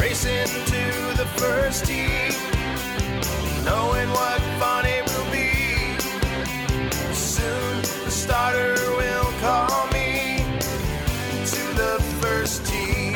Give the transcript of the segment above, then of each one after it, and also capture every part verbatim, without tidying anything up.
racing to the first tee, knowing what fun it will be. Soon the starter will call me to the first tee.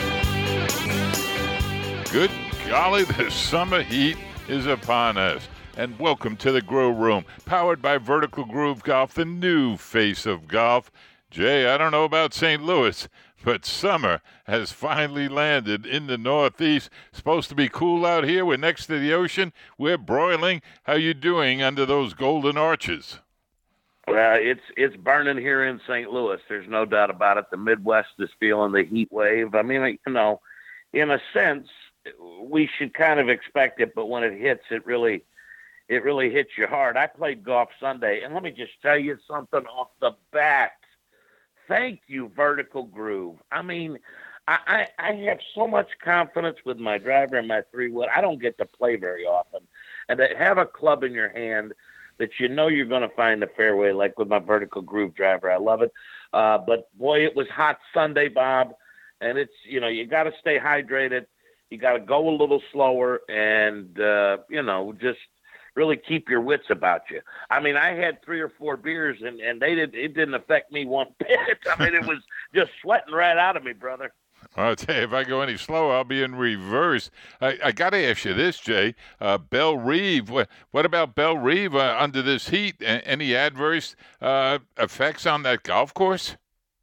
Good golly, the summer heat is upon us. And welcome to the Grow Room, powered by Vertical Groove Golf, the new face of golf. Jay, I don't know about Saint Louis, but summer has finally landed in the Northeast. Supposed to be cool out here. We're next to the ocean. We're broiling. How you doing under those golden arches? Well, it's it's burning here in Saint Louis. There's no doubt about it. The Midwest is feeling the heat wave. I mean, you know, in a sense, we should kind of expect it, but when it hits, it really it really hits you hard. I played golf Sunday, and let me just tell you something off the bat. Thank you, Vertical Groove. I mean, I, I, I have so much confidence with my driver and my three-wood. I don't get to play very often. And to have a club in your hand that you know you're going to find the fairway, like with my Vertical Groove driver, I love it. Uh, but, boy, it was hot Sunday, Bob. And it's, you know, you got to stay hydrated. You got to go a little slower and, uh, you know, just really keep your wits about you. I mean, I had three or four beers, and, and they did, it didn't affect me one bit. I mean, it was just sweating right out of me, brother. I'll tell you, if I go any slower, I'll be in reverse. I, I got to ask you this, Jay. Uh, Belle Reve, what, what about Belle Reve uh, under this heat? A- any adverse uh, effects on that golf course?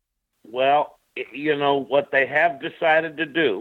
Well, you know, what they have decided to do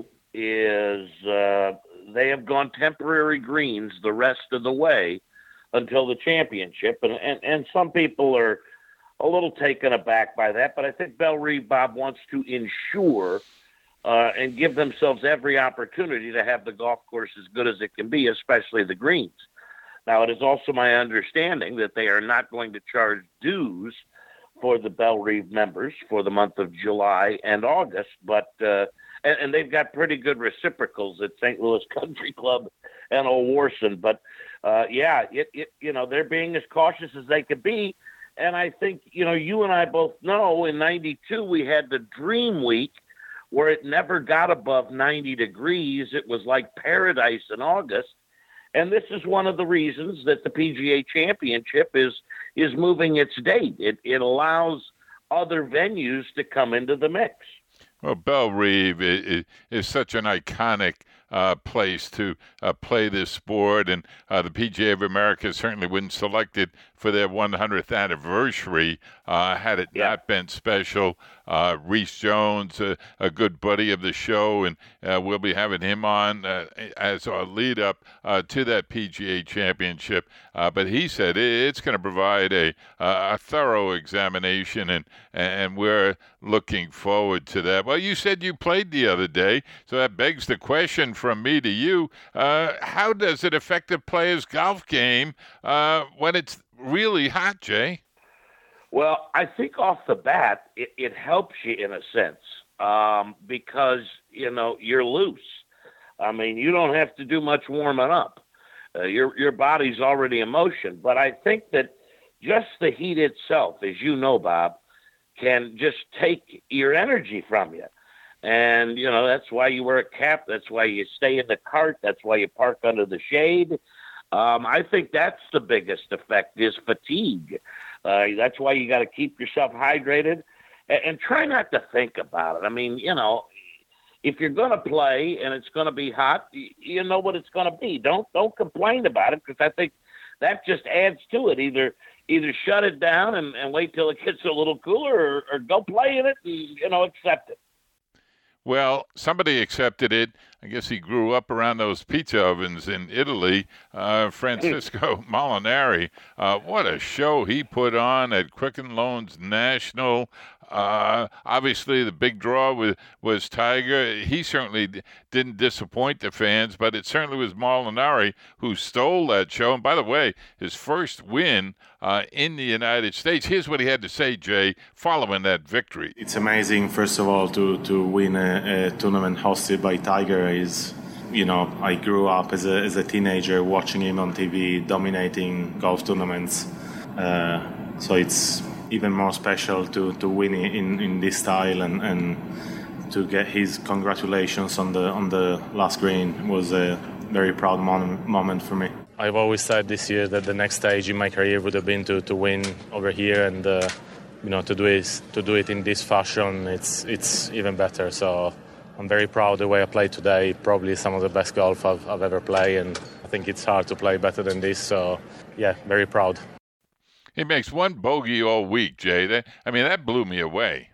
is uh, they have gone temporary greens the rest of the way until the championship. And, and, and some people are a little taken aback by that, but I think Belle Reve, Bob, wants to ensure uh, and give themselves every opportunity to have the golf course as good as it can be, especially the greens. Now, it is also my understanding that they are not going to charge dues for the Belle Reve members for the month of July and August, but uh, and, and they've got pretty good reciprocals at Saint Louis Country Club and Old Warson. But uh, yeah, it, it you know they're being as cautious as they could be, and I think you know you and I both know in ninety-two we had the Dream Week where it never got above ninety degrees. It was like paradise in August. And this is one of the reasons that the P G A Championship is is moving its date. It it allows other venues to come into the mix. Well, Belle Reve is, is such an iconic uh, place to uh, play this sport, and uh, the P G A of America certainly wouldn't select it for their one hundredth anniversary uh, had it yeah. not been special. Uh, Reese Jones, uh, a good buddy of the show, and uh, we'll be having him on uh, as our lead up uh, to that P G A Championship. Uh, but he said it's going to provide a, a thorough examination, and and we're looking forward to that. Well, you said you played the other day, so that begs the question from me to you. Uh, how does it affect a player's golf game uh, when it's really hot, Jay? Well, I think off the bat, it, it helps you in a sense um, because, you know, you're loose. I mean, you don't have to do much warming up. Uh, your your body's already in motion. But I think that just the heat itself, as you know, Bob, can just take your energy from you. And, you know, that's why you wear a cap. That's why you stay in the cart. That's why you park under the shade. Um, I think that's the biggest effect is fatigue. Uh, that's why you got to keep yourself hydrated and, and try not to think about it. I mean, you know, if you're going to play and it's going to be hot, you, you know what it's going to be. Don't don't complain about it because I think that just adds to it. Either either shut it down and, and wait till it gets a little cooler or, or go play in it and, you know, accept it. Well, somebody accepted it. I guess he grew up around those pizza ovens in Italy. Uh, Francisco Molinari, uh, what a show he put on at Quicken Loans National. Uh, obviously, the big draw was, was Tiger. He certainly d- didn't disappoint the fans, but it certainly was Molinari who stole that show. And by the way, his first win uh, in the United States. Here's what he had to say, Jay, following that victory. It's amazing, first of all, to, to win a, a tournament hosted by Tiger. Is, you know, I grew up as a, as a teenager watching him on T V, dominating golf tournaments. Uh, so it's even more special to, to win in, in this style and, and to get his congratulations on the on the last green was a very proud mon- moment for me. I've always said this year that the next stage in my career would have been to, to win over here, and uh, you know to do it to do it in this fashion. It's it's even better. So I'm very proud of the way I played today. Probably some of the best golf I've, I've ever played, and I think it's hard to play better than this. So yeah, very proud. He makes one bogey all week, Jay. That, I mean, that blew me away.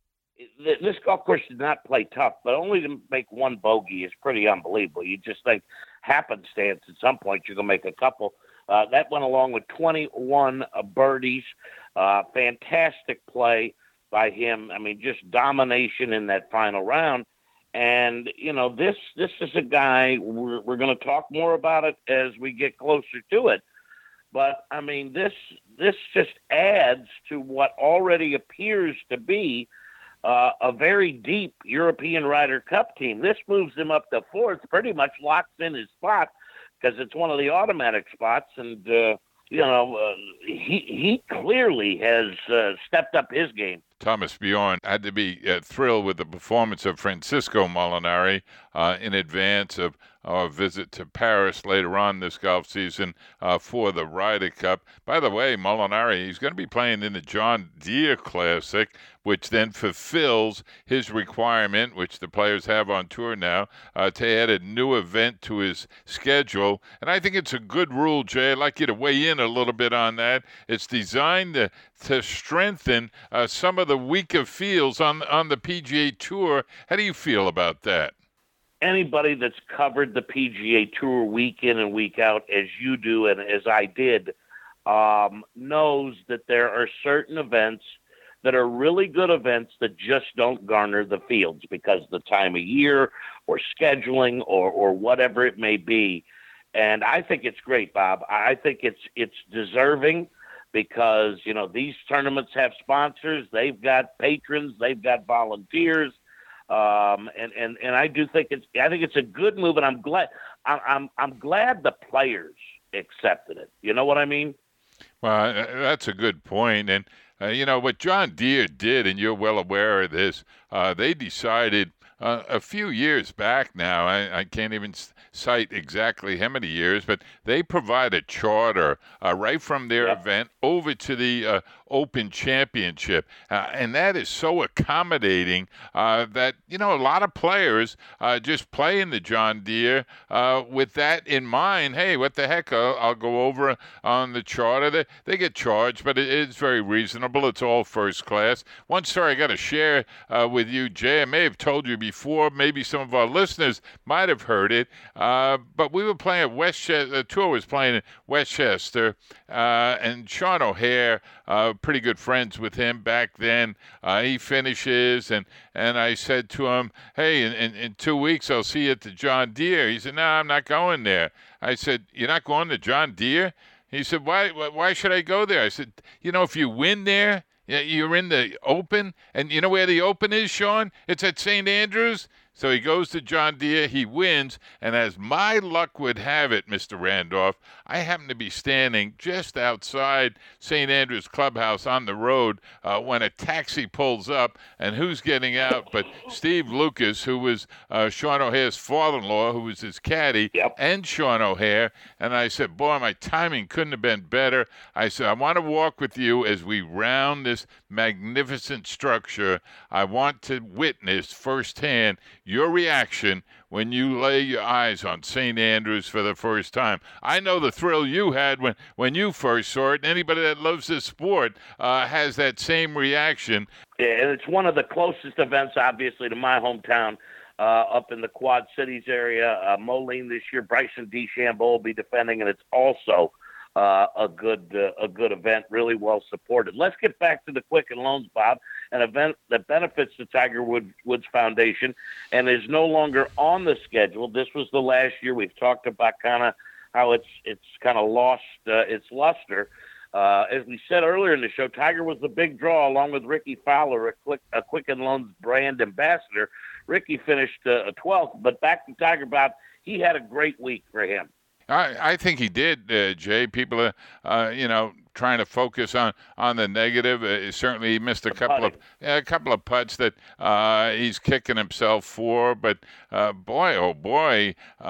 This golf course did not play tough, but only to make one bogey is pretty unbelievable. You just think happenstance at some point you're going to make a couple. Uh, that went along with twenty-one uh, birdies. Uh, fantastic play by him. I mean, just domination in that final round. And, you know, this this is a guy, we're, we're going to talk more about it as we get closer to it. But, I mean, this this just adds to what already appears to be Uh, a very deep European Ryder Cup team. This moves him up to fourth, pretty much locks in his spot because it's one of the automatic spots. And, uh, you know, uh, he he clearly has uh, stepped up his game. Thomas Bjorn had to be uh, thrilled with the performance of Francisco Molinari uh, in advance of our visit to Paris later on this golf season uh, for the Ryder Cup. By the way, Molinari, he's going to be playing in the John Deere Classic, which then fulfills his requirement, which the players have on tour now, uh, to add a new event to his schedule. And I think it's a good rule, Jay. I'd like you to weigh in a little bit on that. It's designed to, to strengthen uh, some of the weaker fields on, on the P G A Tour. How do you feel about that? Anybody that's covered the P G A Tour week in and week out, as you do and as I did, um, knows that there are certain events that are really good events that just don't garner the fields because of the time of year or scheduling or, or whatever it may be. And I think it's great, Bob. I think it's it's deserving because, you know, these tournaments have sponsors. They've got patrons. They've got volunteers. Um, and, and, and I do think it's, I think it's a good move, and I'm glad, I'm, I'm, I'm glad the players accepted it. You know what I mean? Well, that's a good point. And, uh, you know, what John Deere did, and you're well aware of this, uh, they decided uh, a few years back now, I, I can't even cite exactly how many years, but they provide a charter uh, right from their yep. event over to the uh, Open Championship. Uh, and that is so accommodating uh, that, you know, a lot of players uh, just play in the John Deere uh, with that in mind. Hey, what the heck, I'll, I'll go over on the charter. They, they get charged, but it is very reasonable. It's all first class. One story I got to share uh, with you, Jay, I may have told you before, maybe some of our listeners might have heard it, uh, but we were playing at Westchester, the tour was playing in Westchester, uh, and Sean O'Hare, uh, pretty good friends with him back then. Uh, he finishes, and, and I said to him, hey, in, in, in two weeks I'll see you at the John Deere. He said, no, I'm not going there. I said, you're not going to John Deere? He said, why, why should I go there? I said, you know, if you win there, you're in the Open, and you know where the Open is, Sean? It's at Saint Andrews. So he goes to John Deere, he wins, and as my luck would have it, Mister Randolph, I happen to be standing just outside Saint Andrews Clubhouse on the road uh, when a taxi pulls up, and who's getting out but Steve Lucas, who was uh, Sean O'Hare's father-in-law, who was his caddy, yep. and Sean O'Hare. And I said, boy, my timing couldn't have been better. I said, I want to walk with you as we round this magnificent structure. I want to witness firsthand your reaction when you lay your eyes on Saint Andrews for the first time. I know the thrill you had when, when you first saw it, and anybody that loves this sport uh, has that same reaction. Yeah, and it's one of the closest events, obviously, to my hometown uh, up in the Quad Cities area. Uh, Moline this year, Bryson DeChambeau will be defending, and it's also Uh, a good uh, a good event, really well supported. Let's get back to the Quicken Loans, Bob, an event that benefits the Tiger Wood, Woods Foundation and is no longer on the schedule. This was the last year. We've talked about kind of how it's it's kind of lost uh, its luster. Uh, as we said earlier in the show, Tiger was the big draw along with Ricky Fowler, a, Quick, a Quicken Loans brand ambassador. Ricky finished uh, twelfth, but back to Tiger, Bob, he had a great week for him. I, I think he did, uh, Jay. People, uh, uh, you know, trying to focus on, on the negative. Uh, certainly, he missed a The couple putting. of a couple of putts that uh, he's kicking himself for. But uh, boy, oh boy, uh,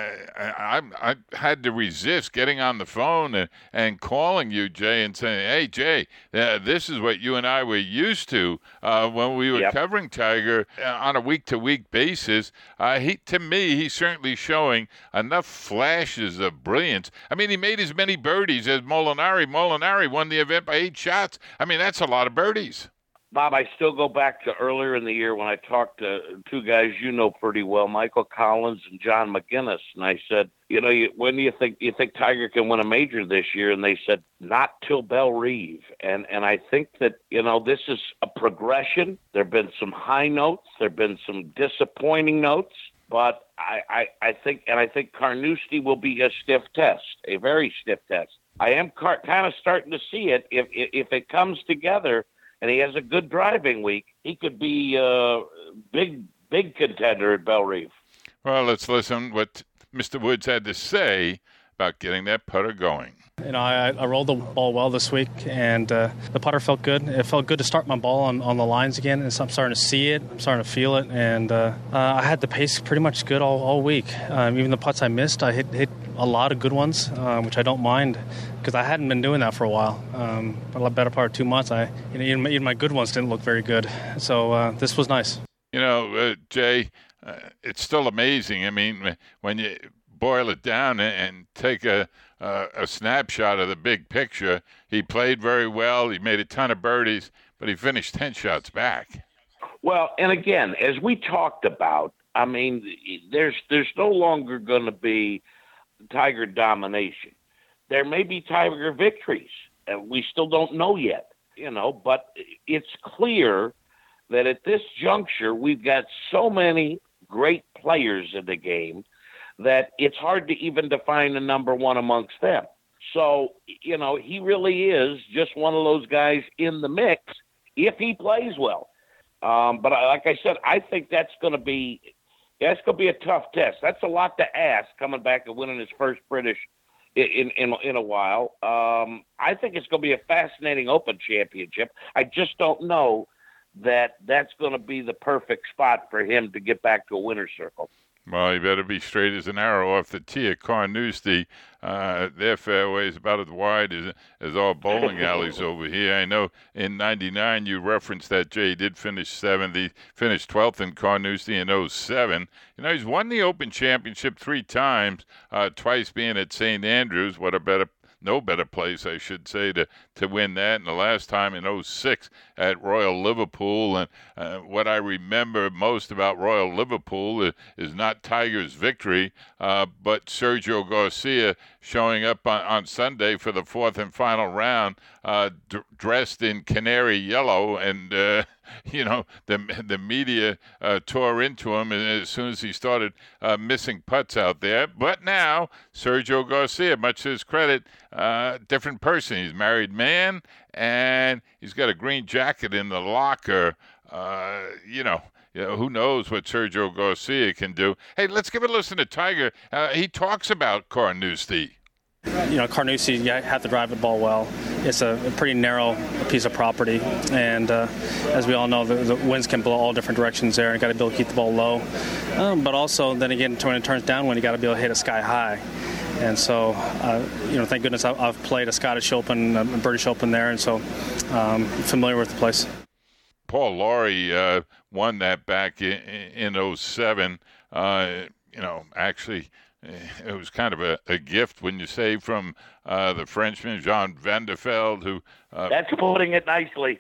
I, I I had to resist getting on the phone and, and calling you, Jay, and saying, "Hey, Jay, uh, this is what you and I were used to uh, when we were Yep. covering Tiger uh, on a week-to-week basis." Uh, he, to me, he's certainly showing enough flashes of brilliance. I mean, he made as many birdies as Molinari. Molinari won the event by eight shots. I mean, that's a lot of birdies. Bob, I still go back to earlier in the year when I talked to two guys you know pretty well, Michael Collins and John McGinnis, and I said, you know, you, when do you think you think Tiger can win a major this year? And they said, not till Bellerive. And and I think that, you know, this is a progression. There have been some high notes. There have been some disappointing notes. But I, I, I think, and I think Carnoustie will be a stiff test, a very stiff test. I am car- kind of starting to see it. If, if if it comes together and he has a good driving week, he could be a big, big contender at Bellerive. Well, let's listen what Mister Woods had to say about getting that putter going. You know, I, I rolled the ball well this week, and uh, the putter felt good. It felt good to start my ball on, on the lines again, and so I'm starting to see it. I'm starting to feel it, and uh, uh, I had the pace pretty much good all, all week. Um, even the putts I missed, I hit, hit a lot of good ones, uh, which I don't mind because I hadn't been doing that for a while. Um, a lot better part of two months, I you know, even, my, even my good ones didn't look very good. So uh, this was nice. You know, uh, Jay, uh, it's still amazing. I mean, when you boil it down and, and take a Uh, a snapshot of the big picture, he played very well. He made a ton of birdies, but he finished ten shots back. Well, and again, as we talked about, I mean, there's there's no longer going to be Tiger domination. There may be Tiger victories, and we still don't know yet, you know, but it's clear that at this juncture, we've got so many great players in the game that it's hard to even define a number one amongst them. So, you know, he really is just one of those guys in the mix if he plays well. Um, but I, like I said, I think that's going to be that's going to be a tough test. That's a lot to ask coming back and winning his first British in in, in a while. Um, I think it's going to be a fascinating Open Championship. I just don't know that that's going to be the perfect spot for him to get back to a winner's circle. Well, you better be straight as an arrow off the tee at Carnoustie. Uh, their fairway is about as wide as, as all bowling alleys over here. I know in ninety-nine you referenced that Jay did finish seventh. He finished twelfth in Carnoustie in oh seven. You know, he's won the Open Championship three times, uh, twice being at Saint Andrews. What a better no better place, I should say, to, to win that. And the last time in oh six at Royal Liverpool. And uh, what I remember most about Royal Liverpool is, is not Tiger's victory, uh, but Sergio Garcia showing up on, on Sunday for the fourth and final round, uh, d- dressed in canary yellow. And, uh, you know, the the media uh, tore into him as soon as he started uh, missing putts out there. But now, Sergio Garcia, much to his credit, uh, different person. He's a married man, and he's got a green jacket in the locker. Uh, you know, you know, who knows what Sergio Garcia can do. Hey, let's give a listen to Tiger. Uh, he talks about Carnoustie. You know, Carnoustie, you have to drive the ball well. It's a, a pretty narrow piece of property, and uh, as we all know, the, the winds can blow all different directions there, and you got to be able to keep the ball low. Um, but also, then again, when it turns downwind, you got to be able to hit it sky high. And so, uh, you know, thank goodness I, I've played a Scottish Open, a British Open there, and so um, familiar with the place. Paul Lawrie uh, won that back in, in oh seven. Uh, you know, actually, it was kind of a, a gift, when you say, from uh, the Frenchman, Jean Van der Velde, who... Uh, That's putting it nicely.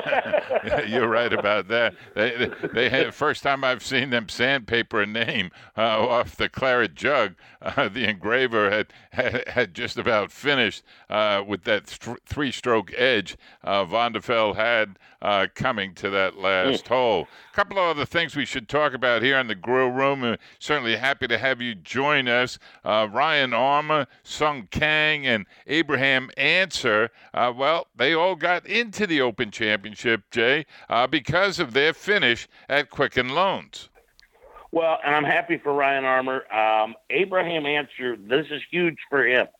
yeah, you're right about that. They, they had, first time I've seen them sandpaper a name uh, off the claret jug. Uh, the engraver had, had had just about finished uh, with that th- three-stroke edge uh, Van der Velde had uh, coming to that last mm. hole. A couple of other things we should talk about here in the grill room. Uh, certainly happy to have you join us. Uh, Ryan Armour, Sung Kang, and Abraham Ancer. Uh, well, they all got into the Open Championship, Jay, uh, because of their finish at Quicken Loans. Well, and I'm happy for Ryan Armour. Um, Abraham Ancer, this is huge for him.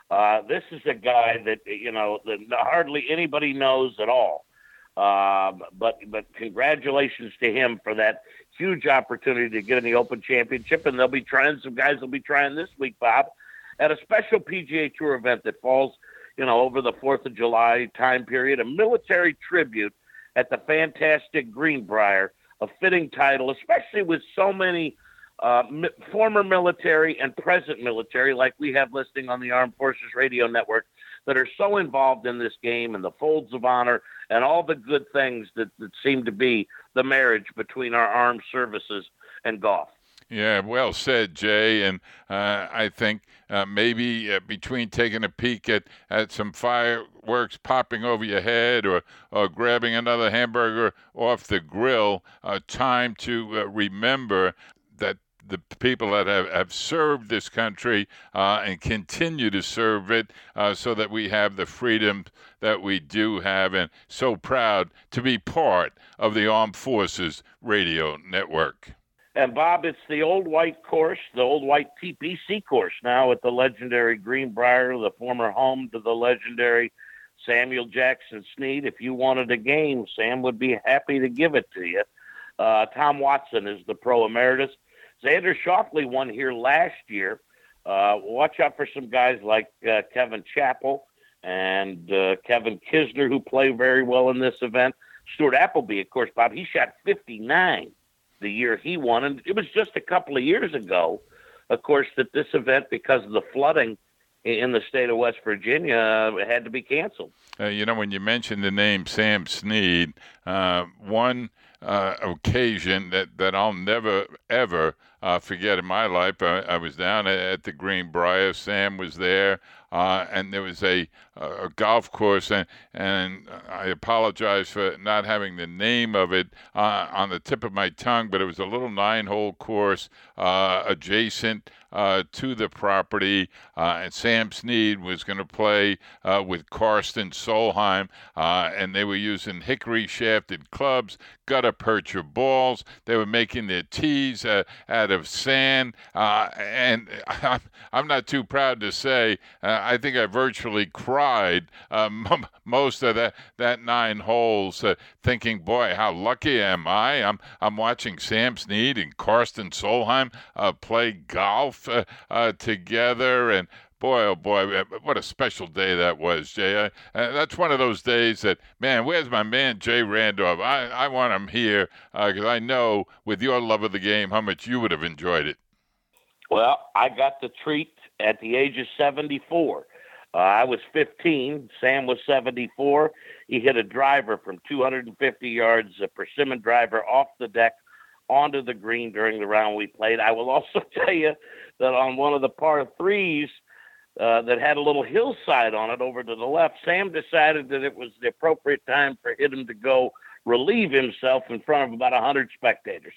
Uh, this is a guy that, you know, that hardly anybody knows at all. Uh, but but congratulations to him for that huge opportunity to get in the Open Championship. And they'll be trying, some guys will be trying this week, Bob, at a special P G A Tour event that falls, you know, over the fourth of July time period, a military tribute at the fantastic Greenbrier, a fitting title, especially with so many uh, mi- former military and present military, like we have listing on the Armed Forces Radio Network, that are so involved in this game and the folds of honor and all the good things that, that seem to be the marriage between our armed services and golf. Yeah, well said, Jay. And uh, I think uh, maybe uh, between taking a peek at, at some fireworks popping over your head or, or grabbing another hamburger off the grill, uh, time to uh, remember that the people that have, have served this country uh, and continue to serve it uh, so that we have the freedom that we do have, and so proud to be part of the Armed Forces Radio Network. And, Bob, it's the old white course, the old white T P C course now at the legendary Greenbrier, the former home to the legendary Samuel Jackson Snead. If you wanted a game, Sam would be happy to give it to you. Uh, Tom Watson is the pro emeritus. Xander Schauffele won here last year. Uh, watch out for some guys like uh, Kevin Chappell and uh, Kevin Kisner, who play very well in this event. Stuart Appleby, of course, Bob, he shot fifty-nine the year he won. And it was just a couple of years ago, of course, that this event, because of the flooding in the state of West Virginia, uh, had to be canceled. Uh, you know, when you mentioned the name Sam Snead, uh, one uh, occasion that, that I'll never, ever uh, forget in my life, I, I was down at the Greenbrier. Sam was there. Uh, and there was a, a golf course, and, and I apologize for not having the name of it uh, on the tip of my tongue, but it was a little nine-hole course uh, adjacent uh, to the property, uh, and Sam Snead was going to play uh, with Karsten Solheim, uh, and they were using hickory-shafted clubs, gutta-percha balls. They were making their tees uh, out of sand, uh, and I'm, I'm not too proud to say uh, I think I virtually cried um, most of that, that nine holes, uh, thinking, boy, how lucky am I? I'm I'm watching Sam Snead and Karsten Solheim uh, play golf uh, uh, together, and boy, oh boy, what a special day that was, Jay. I, uh, that's one of those days that, man, where's my man Jay Randolph? I, I want him here because uh, I know with your love of the game how much you would have enjoyed it. Well, I got the treat at the age of seventy-four. Uh, I was fifteen. Sam was seventy-four. He hit a driver from two hundred fifty yards, a persimmon driver off the deck onto the green during the round we played. I will also tell you that on one of the par threes uh, that had a little hillside on it over to the left, Sam decided that it was the appropriate time for him to go relieve himself in front of about one hundred spectators.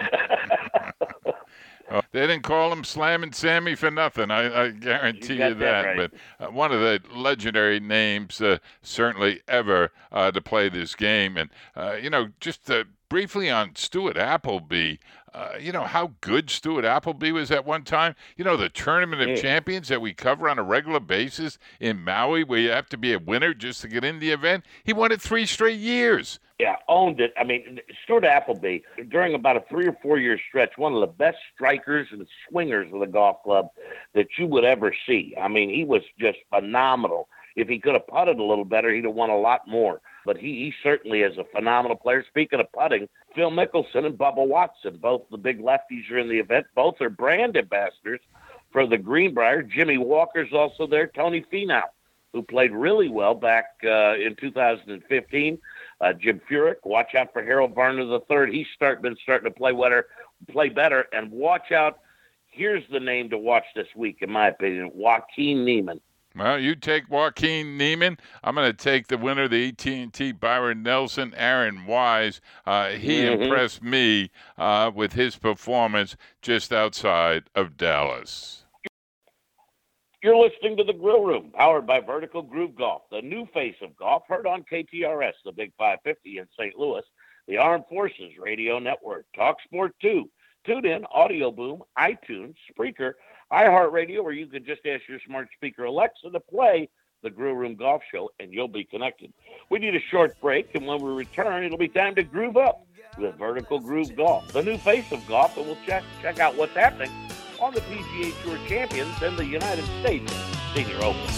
Oh, they didn't call him Slammin' Sammy for nothing. I, I guarantee you, you that. that right. But uh, one of the legendary names, uh, certainly ever, uh, to play this game. And, uh, you know, just uh, briefly on Stuart Appleby, uh, you know, how good Stuart Appleby was at one time. You know, the Tournament of yeah. Champions that we cover on a regular basis in Maui, where you have to be a winner just to get in the event. He won it three straight years. Yeah, owned it. I mean, Stuart Appleby, during about a three or four year stretch, one of the best strikers and swingers of the golf club that you would ever see. I mean, he was just phenomenal. If he could have putted a little better, he'd have won a lot more. But he, he certainly is a phenomenal player. Speaking of putting, Phil Mickelson and Bubba Watson, both the big lefties are in the event. Both are brand ambassadors for the Greenbrier. Jimmy Walker's also there. Tony Finau, who played really well back uh, in two thousand fifteen. Uh, Jim Furyk, watch out for Harold Varner the third. He's start, been starting to play better, play better. And watch out, here's the name to watch this week, in my opinion, Joaquin Niemann. Well, you take Joaquin Niemann. I'm going to take the winner of the A T and T, Byron Nelson, Aaron Wise. Uh, he mm-hmm. impressed me uh, with his performance just outside of Dallas. You're listening to The Grill Room, powered by Vertical Groove Golf, the new face of golf, heard on K T R S, the Big five fifty in Saint Louis, the Armed Forces Radio Network, Talk Sport two, TuneIn, Audio Boom, iTunes, Spreaker, iHeartRadio, or you can just ask your smart speaker Alexa to play the Grill Room Golf Show, and you'll be connected. We need a short break, and when we return, it'll be time to groove up with Vertical Groove Golf, the new face of golf, and we'll check check out what's happening on the P G A Tour Champions and the United States Senior Open.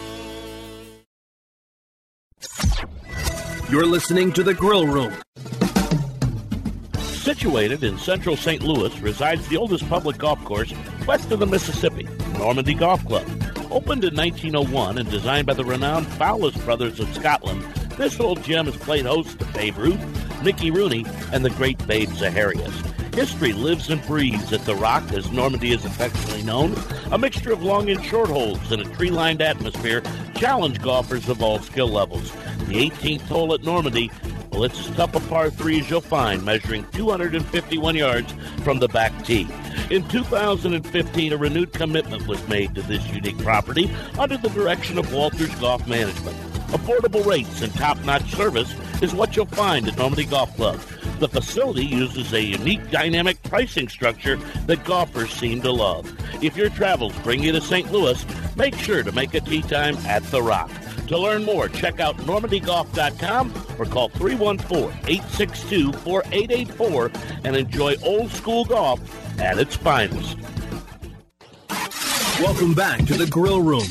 You're listening to The Grill Room. Situated in central Saint Louis resides the oldest public golf course west of the Mississippi, Normandy Golf Club. Opened in nineteen oh one and designed by the renowned Fowlis brothers of Scotland, this old gem has played host to Babe Ruth, Mickey Rooney, and the great Babe Zaharias. History lives and breathes at The Rock, as Normandy is affectionately known. A mixture of long and short holes in a tree-lined atmosphere challenge golfers of all skill levels. The eighteenth hole at Normandy, well, it's as tough a par three as you'll find, measuring two hundred fifty-one yards from the back tee. In two thousand fifteen, a renewed commitment was made to this unique property under the direction of Walters Golf Management. Affordable rates and top-notch service is what you'll find at Normandy Golf Club. The facility uses a unique dynamic pricing structure that golfers seem to love. If your travels bring you to Saint Louis, make sure to make a tee time at The Rock. To learn more, check out normandy golf dot com or call three one four, eight six two, four eight eight four and enjoy old school golf at its finest. Welcome back to The Grill Room.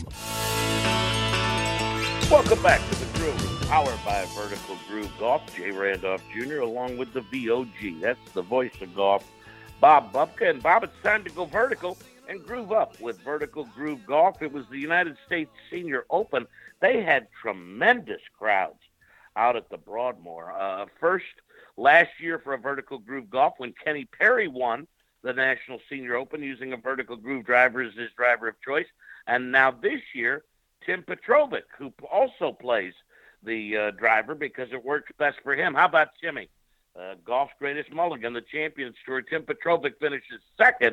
Welcome back to the Grill Room, powered by Vertical Groove Golf. Jay Randolph Junior along with the V O G. That's the voice of golf, Bob Bubka. And Bob, it's time to go vertical and groove up with Vertical Groove Golf. It was the United States Senior Open. They had tremendous crowds out at the Broadmoor. Uh, first, last year for a Vertical Groove Golf, when Kenny Perry won the National Senior Open using a Vertical Groove driver as his driver of choice. And now this year, Tim Petrovic, who also plays the uh, driver because it works best for him. How about Timmy? Uh, golf's greatest mulligan, the Champions Tour. Tim Petrovic finishes second.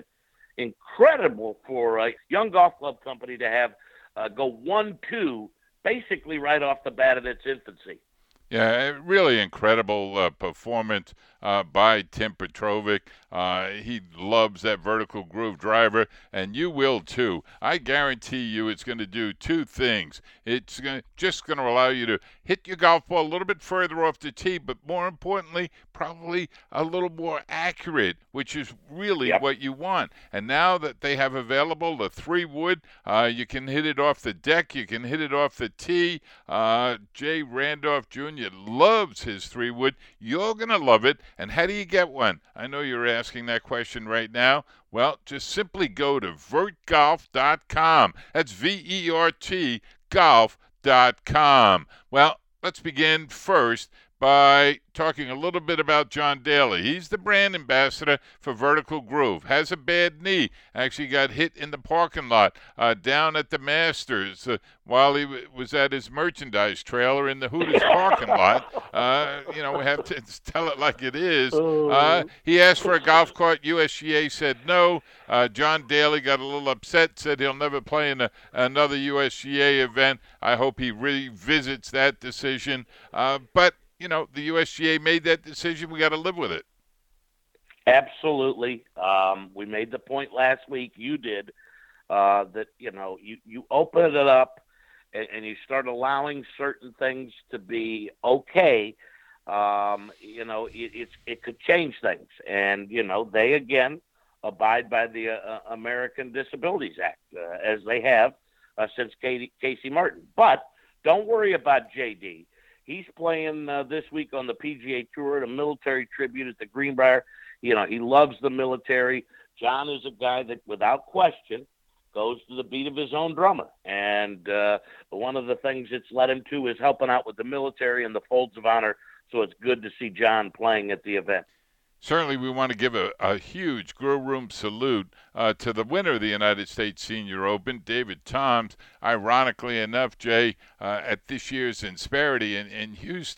Incredible for a young golf club company to have uh, go one two basically right off the bat in its infancy. Yeah, really incredible uh, performance uh, by Tim Petrovic. Uh, he loves that Vertical Groove driver, and you will too. I guarantee you it's going to do two things. It's gonna, just going to allow you to hit your golf ball a little bit further off the tee, but more importantly, probably a little more accurate, which is really yep. what you want. And now that they have available the three wood, uh, you can hit it off the deck, you can hit it off the tee. Uh, Jay Randolph Junior loves his three wood. You're going to love it. And how do you get one? I know you're asking that question right now. Well, just simply go to vert golf dot com. That's V E R T golf dot com. Well, let's begin first by talking a little bit about John Daly. He's the brand ambassador for Vertical Groove. Has a bad knee. Actually got hit in the parking lot uh, down at the Masters uh, while he w- was at his merchandise trailer in the Hooters parking lot. Uh, you know, we have to tell it like it is. Uh, he asked for a golf cart. U S G A said no. Uh, John Daly got a little upset, said he'll never play in a, another U S G A event. I hope he revisits that decision. Uh, but you know, the U S G A made that decision. We got to live with it. Absolutely. Um, we made the point last week, you did, uh, that, you know, you, you open it up and, and you start allowing certain things to be okay. Um, you know, it, it's, it could change things. And, you know, they, again, abide by the uh, American Disabilities Act, uh, as they have uh, since Katie, Casey Martin. But don't worry about J D. He's playing uh, this week on the P G A Tour at a military tribute at the Greenbrier. You know, he loves the military. John is a guy that, without question, goes to the beat of his own drummer. And uh, one of the things it's led him to is helping out with the military and the Folds of Honor. So it's good to see John playing at the event. Certainly, we want to give a, a huge Grill Room salute uh, to the winner of the United States Senior Open, David Toms. Ironically enough, Jay, uh, at this year's Insperity in, in Houston,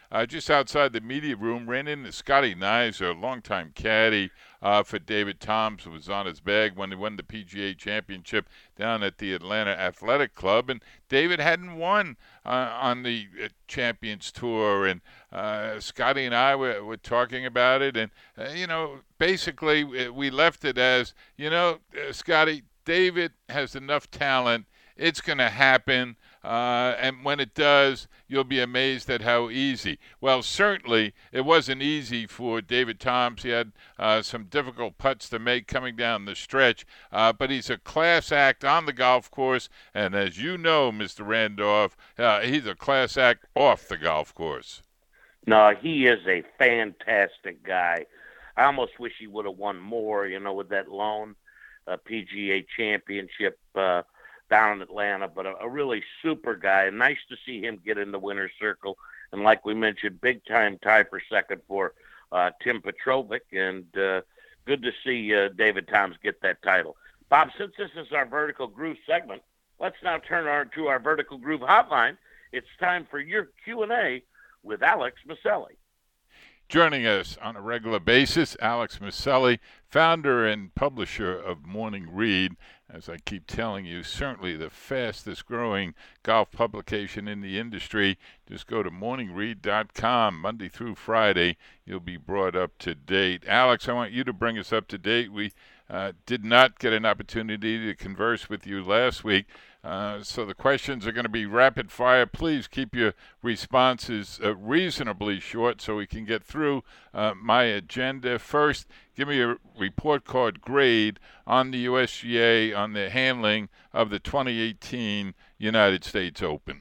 uh, just outside the media room, ran into Scotty Nizer, a longtime caddy uh, for David Toms, who was on his bag when he won the P G A Championship down at the Atlanta Athletic Club. And David hadn't won uh, on the uh, Champions Tour, and uh, Scotty and I were, were talking about it. And, uh, you know, basically we left it as, you know, uh, Scotty, David has enough talent. It's going to happen, uh, and when it does, you'll be amazed at how easy. Well, certainly it wasn't easy for David Toms. He had uh, some difficult putts to make coming down the stretch, uh, but he's a class act on the golf course, and as you know, Mister Randolph, uh, he's a class act off the golf course. No, he is a fantastic guy. I almost wish he would have won more, you know, with that lone uh, P G A Championship uh down in Atlanta, but a, a really super guy. And nice to see him get in the winner's circle. And like we mentioned, big-time tie for second for uh, Tim Petrovic. And uh, good to see uh, David Toms get that title. Bob, since this is our Vertical Groove segment, let's now turn our, to our Vertical Groove hotline. It's time for your Q and A with Alex Maselli. Joining us on a regular basis, Alex Maselli, founder and publisher of Morning Read. As I keep telling you, certainly the fastest growing golf publication in the industry. Just go to morning read dot com. Monday through Friday, you'll be brought up to date. Alex, I want you to bring us up to date. We uh, did not get an opportunity to converse with you last week. Uh, so the questions are going to be rapid fire. Please keep your responses uh, reasonably short so we can get through uh, my agenda. First, give me a report card grade on the U S G A on the handling of the twenty eighteen United States Open.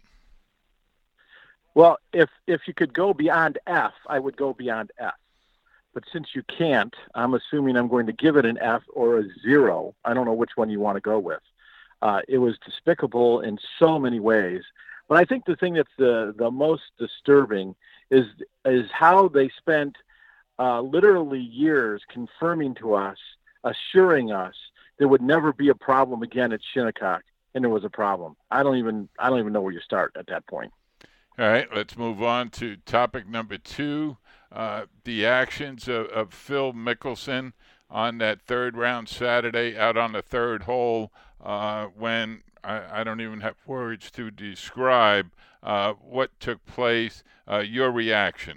Well, if if you could go beyond F, I would go beyond F. But since you can't, I'm assuming I'm going to give it an F or a zero. I don't know which one you want to go with. Uh, it was despicable in so many ways. But I think the thing that's the, the most disturbing is is how they spent uh, literally years confirming to us, assuring us there would never be a problem again at Shinnecock, and there was a problem. I don't even I don't even know where you start at that point. All right, let's move on to topic number two, uh, the actions of, of Phil Mickelson on that third round Saturday out on the third hole uh, when I, I don't even have words to describe uh, what took place. Uh, your reaction?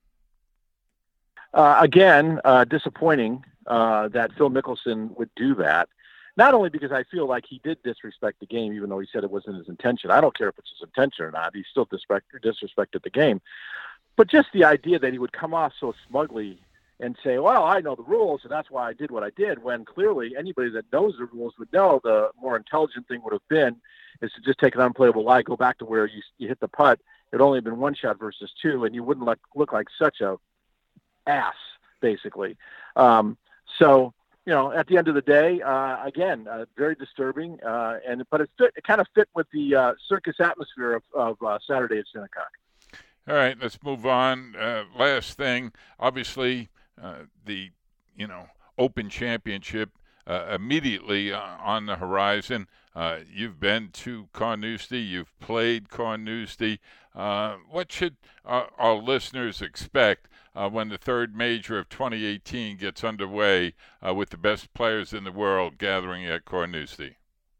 Uh, again, uh, disappointing uh, that Phil Mickelson would do that. Not only because I feel like he did disrespect the game, even though he said it wasn't his intention. I don't care if it's his intention or not. He still disrespect, disrespected the game. But just the idea that he would come off so smugly and say, well, I know the rules, and that's why I did what I did, when clearly anybody that knows the rules would know the more intelligent thing would have been is to just take an unplayable lie, go back to where you, you hit the putt. It would only have been one shot versus two, and you wouldn't look, look like such a ass, basically. Um, so, you know, at the end of the day, uh, again, uh, very disturbing, uh, and but it, fit, it kind of fit with the uh, circus atmosphere of, of uh, Saturday at Shinnecock. All right, let's move on. Uh, last thing, obviously, uh, the, you know, Open Championship uh, immediately uh, on the horizon. Uh, you've been to Carnoustie. You've played Carnoustie. Uh, what should our, our listeners expect uh, when the third major of twenty eighteen gets underway uh, with the best players in the world gathering at Carnoustie?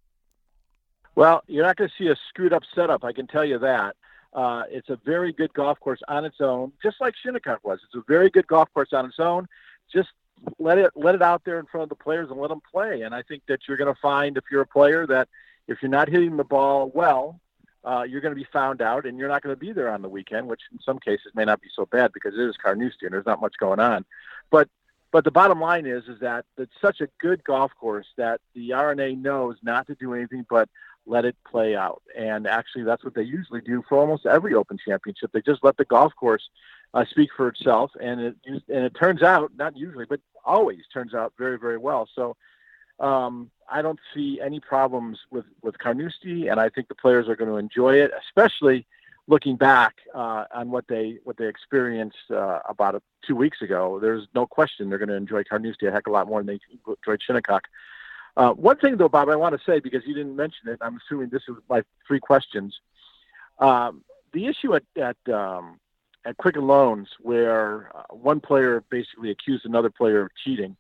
Well, you're not going to see a screwed-up setup, I can tell you that. Uh, it's a very good golf course on its own, just like Shinnecock was. It's a very good golf course on its own. Just let it let it out there in front of the players and let them play. And I think that you're going to find, if you're a player, that if you're not hitting the ball well, uh, you're going to be found out, and you're not going to be there on the weekend, which in some cases may not be so bad because it is Carnoustie and there's not much going on. But but the bottom line is is that it's such a good golf course that the R N A knows not to do anything but let it play out. And actually that's what they usually do for almost every Open Championship. They just let the golf course uh, speak for itself. And it, and it turns out, not usually, but always turns out very, very well. So um, I don't see any problems with, with Carnoustie, and I think the players are going to enjoy it, especially looking back uh, on what they, what they experienced uh, about a, two weeks ago. There's no question they're going to enjoy Carnoustie a heck of a lot more than they enjoyed Shinnecock. Uh, one thing, though, Bob, I want to say, because you didn't mention it, I'm assuming this is my three questions. Um, the issue at, at um, at Quicken Loans where uh, one player basically accused another player of cheating.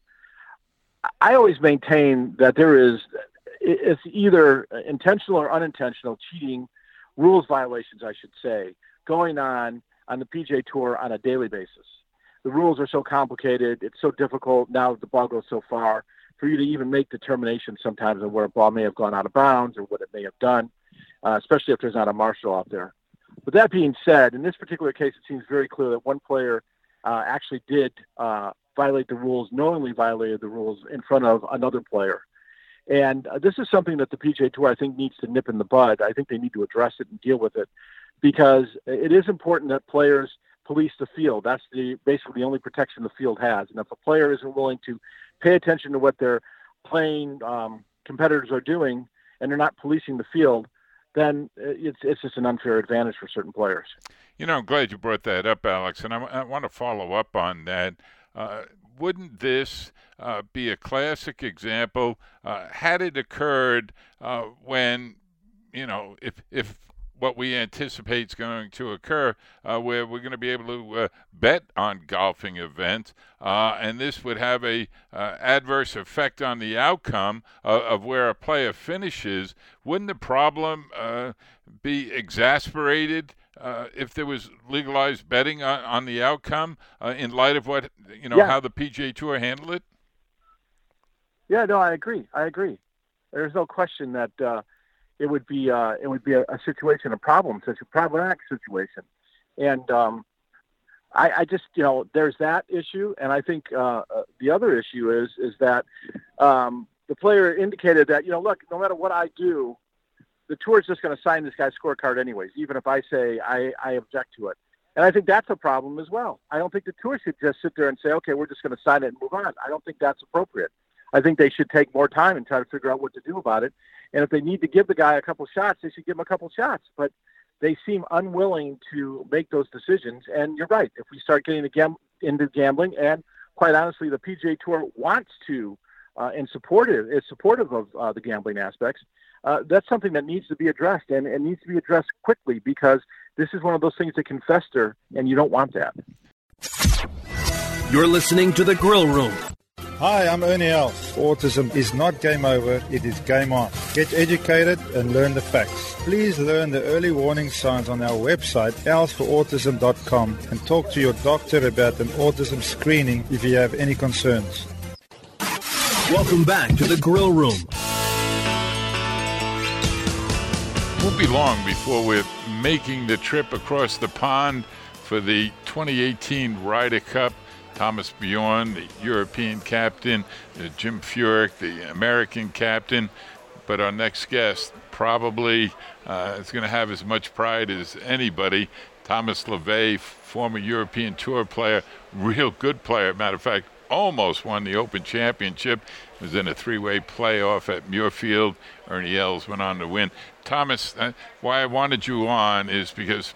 I always maintain that there is, it's either intentional or unintentional cheating, rules violations, I should say, going on on the P G A Tour on a daily basis. The rules are so complicated. It's so difficult now that the ball goes so far for you to even make determinations sometimes on where a ball may have gone out of bounds or what it may have done, uh, especially if there's not a marshal out there. With that being said, in this particular case, it seems very clear that one player uh, actually did uh, violate the rules, knowingly violated the rules in front of another player. And uh, this is something that the P G A Tour, I think, needs to nip in the bud. I think they need to address it and deal with it because it is important that players police the field. That's the basically the only protection the field has. And if a player isn't willing to pay attention to what their playing um, competitors are doing and they're not policing the field, then it's it's just an unfair advantage for certain players. You know, I'm glad you brought that up, Alex, and I, I want to follow up on that. Uh, wouldn't this uh, be a classic example, uh, had it occurred uh, when, you know, if if what we anticipate is going to occur, uh, where we're going to be able to uh, bet on golfing events, uh, and this would have a uh, adverse effect on the outcome of, of where a player finishes, wouldn't the problem uh, be exasperated uh, if there was legalized betting on, on the outcome uh, in light of what, you know, yeah. how the P G A Tour handled it? Yeah, no, I agree. I agree. There's no question that uh, it would be uh, it would be a, a situation, a problem, such a problematic situation, and um, I, I just you know there's that issue, and I think uh, uh, the other issue is is that um, the player indicated that you know look, no matter what I do, the tour is just going to sign this guy's scorecard anyways, even if I say I, I object to it, and I think that's a problem as well. I don't think the tour should just sit there and say, okay, we're just going to sign it and move on. I don't think that's appropriate. I think they should take more time and try to figure out what to do about it. And if they need to give the guy a couple shots, they should give him a couple shots. But they seem unwilling to make those decisions. And you're right. If we start getting gam- into gambling, and quite honestly, the P G A Tour wants to uh, and supportive is supportive of uh, the gambling aspects, uh, that's something that needs to be addressed, and it needs to be addressed quickly because this is one of those things that can fester, and you don't want that. You're listening to The Grill Room. Hi, I'm Ernie Els. Autism is not game over, it is game on. Get educated and learn the facts. Please learn the early warning signs on our website, els for autism dot com, and talk to your doctor about an autism screening if you have any concerns. Welcome back to The Grill Room. It won't be long before we're making the trip across the pond for the twenty eighteen Ryder Cup. Thomas Bjorn, the European captain, uh, Jim Furyk, the American captain. But our next guest probably uh, is going to have as much pride as anybody. Thomas LeVay, former European Tour player, real good player. Matter of fact, almost won the Open Championship. Was in a three-way playoff at Muirfield. Ernie Els went on to win. Thomas, uh, why I wanted you on is because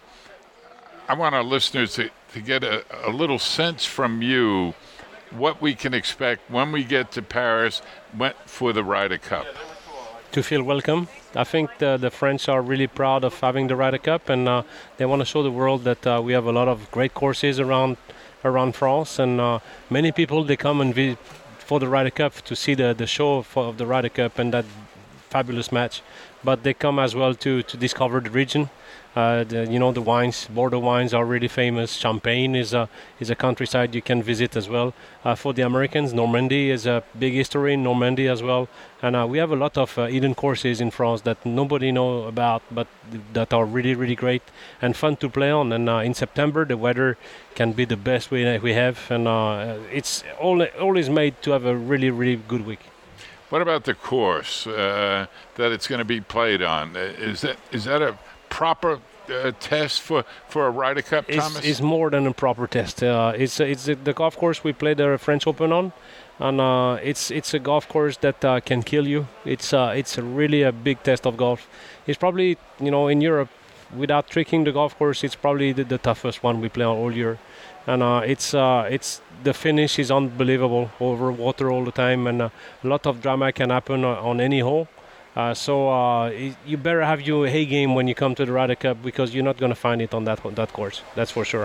I want our listeners to, to get a, a little sense from you what we can expect when we get to Paris for the Ryder Cup. To feel welcome. I think the, the French are really proud of having the Ryder Cup, and uh, they want to show the world that uh, we have a lot of great courses around around France, and uh, many people, they come and visit for the Ryder Cup to see the, the show for, of the Ryder Cup and that fabulous match. But they come as well to, to discover the region. Uh, the, you know, the wines, Bordeaux wines are really famous. Champagne is a is a countryside you can visit as well. Uh, for the Americans, Normandy is a big history in Normandy as well. And uh, we have a lot of uh, hidden courses in France that nobody know about, but that are really, really great and fun to play on. And uh, in September, the weather can be the best we we have, and uh, it's all always made to have a really, really good week. What about the course uh, that it's going to be played on? Is that is that a proper uh, test for, for a Ryder Cup, Thomas? It's, it's more than a proper test. Uh, it's it's the, the golf course we played the French Open on, and uh, it's it's a golf course that uh, can kill you. It's uh, it's a really a big test of golf. It's probably, you know, in Europe, without tricking the golf course, it's probably the, the toughest one we play on all year. And uh, it's uh, it's the finish is unbelievable, over water all the time, and uh, a lot of drama can happen on, on any hole. Uh, so uh, you better have your hay game when you come to the Ryder Cup, because you're not going to find it on that that course. That's for sure.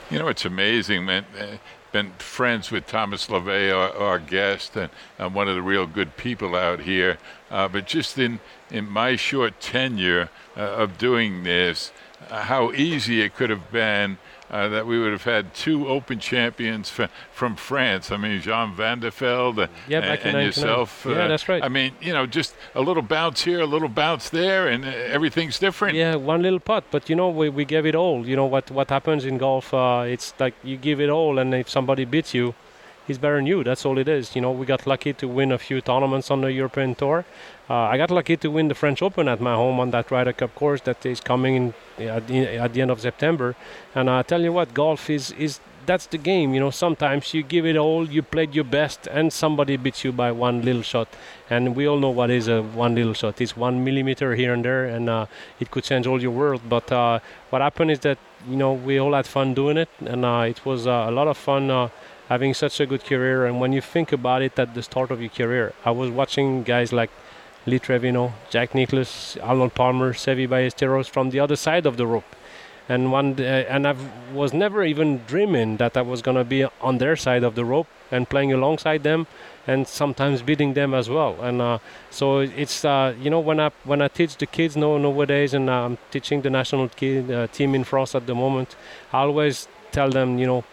You know, it's amazing, man. Been friends with Thomas LeVay, our, our guest, and uh, one of the real good people out here. Uh, but just in, in my short tenure uh, of doing this, uh, how easy it could have been uh, that we would have had two Open champions f- from France. I mean, Jean Van der Velde yeah, and, and yourself. Yeah, uh, that's right. I mean, you know, just a little bounce here, a little bounce there, and uh, everything's different. Yeah, one little putt, but you know, we, we gave it all. You know what what happens in golf? Uh, it's like you give it all, and if somebody beats you, he's better than you. That's all it is. You know, we got lucky to win a few tournaments on the European Tour. Uh, I got lucky to win the French Open at my home on that Ryder Cup course that is coming in at the, at the end of September. And I tell you what, golf is is that's the game. You know, sometimes you give it all, you played your best, and somebody beats you by one little shot. And we all know what is a one little shot. It's one millimeter here and there, and uh, it could change all your world. But uh, what happened is that, you know, we all had fun doing it, and uh, it was uh, a lot of fun uh, having such a good career. And when you think about it at the start of your career, I was watching guys like Lee Trevino, Jack Nicklaus, Arnold Palmer, Seve Ballesteros from the other side of the rope. And one, uh, and I was never even dreaming that I was going to be on their side of the rope and playing alongside them, and sometimes beating them as well. And uh, so it's uh, you know, when I when I teach the kids now nowadays, and I'm teaching the national kid, uh, team in France at the moment, I always tell them, you know,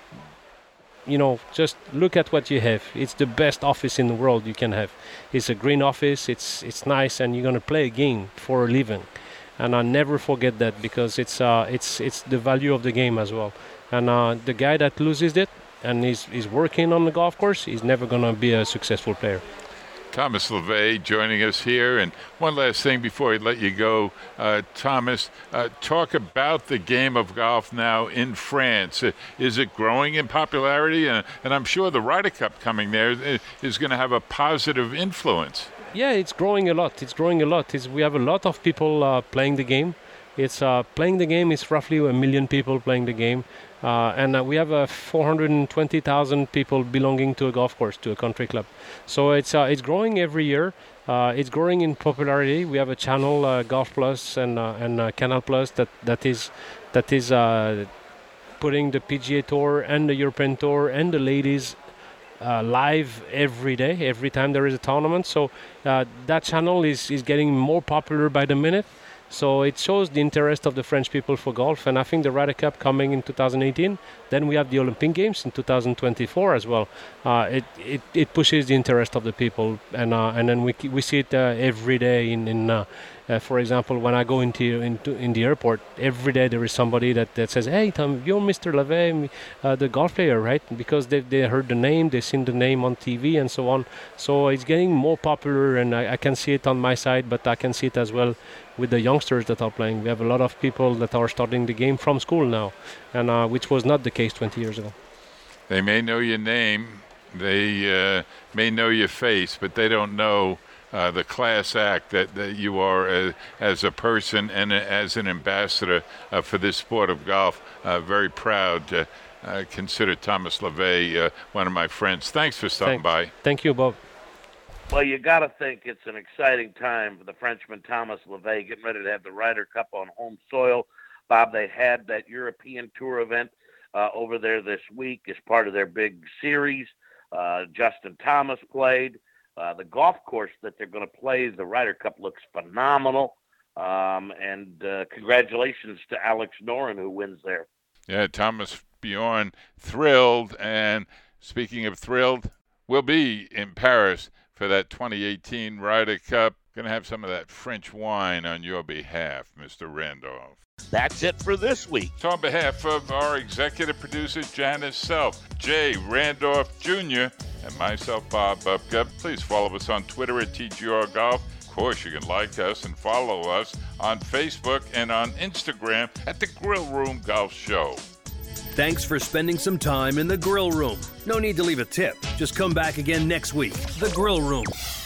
you know, just look at what you have. It's the best office in the world you can have. It's a green office. It's it's nice, and you're going to play a game for a living. And I never forget that, because it's uh, it's it's the value of the game as well. And uh, the guy that loses it and is is working on the golf course is never going to be a successful player. Thomas LeVay joining us here. And one last thing before I let you go, uh, Thomas, uh, talk about the game of golf now in France. Uh, is it growing in popularity? Uh, and I'm sure the Ryder Cup coming there is going to have a positive influence. Yeah, it's growing a lot. It's growing a lot. It's, we have a lot of people uh, playing the game. It's uh, playing the game is roughly a million people playing the game. Uh, and uh, we have uh, four hundred twenty thousand people belonging to a golf course, to a country club. So it's uh, it's growing every year. Uh, it's growing in popularity. We have a channel, uh, Golf Plus and uh, and uh, Canal Plus, that that is that is uh, putting the P G A Tour and the European Tour and the ladies uh, live every day, every time there is a tournament. So uh, that channel is is getting more popular by the minute. So it shows the interest of the French people for golf, and I think the Ryder Cup coming in two thousand eighteen, then we have the Olympic Games in two thousand twenty-four as well. Uh, it, it it pushes the interest of the people, and uh, and then we we see it uh, every day in in. Uh, Uh, for example, when I go into, into in the airport, every day there is somebody that, that says, "Hey, Tom, you're Mister LeVay, uh, the golf player, right?" Because they they heard the name, they've seen the name on T V and so on. So it's getting more popular, and I, I can see it on my side, but I can see it as well with the youngsters that are playing. We have a lot of people that are starting the game from school now, and uh, which was not the case twenty years ago. They may know your name, they uh, may know your face, but they don't know Uh, the class act that, that you are uh, as a person and uh, as an ambassador uh, for this sport of golf. Uh, very proud to uh, consider Thomas LeVay uh, one of my friends. Thanks for stopping Thanks. by. Thank you, Bob. Well, you got to think it's an exciting time for the Frenchman Thomas LeVay, getting ready to have the Ryder Cup on home soil. Bob, they had that European Tour event uh, over there this week as part of their big series. Uh, Justin Thomas played. Uh, the golf course that they're going to play, the Ryder Cup, looks phenomenal. Um, and uh, congratulations to Alex Noren, who wins there. Yeah, Thomas Bjorn, thrilled. And speaking of thrilled, we'll be in Paris for that twenty eighteen Ryder Cup. Going to have some of that French wine on your behalf, Mister Randolph. That's it for this week. So on behalf of our executive producer, Janice Self, Jay Randolph Junior, and myself, Bob Bubka, please follow us on Twitter at T G R Golf. Of course, you can like us and follow us on Facebook and on Instagram at The Grill Room Golf Show. Thanks for spending some time in The Grill Room. No need to leave a tip. Just come back again next week. The Grill Room.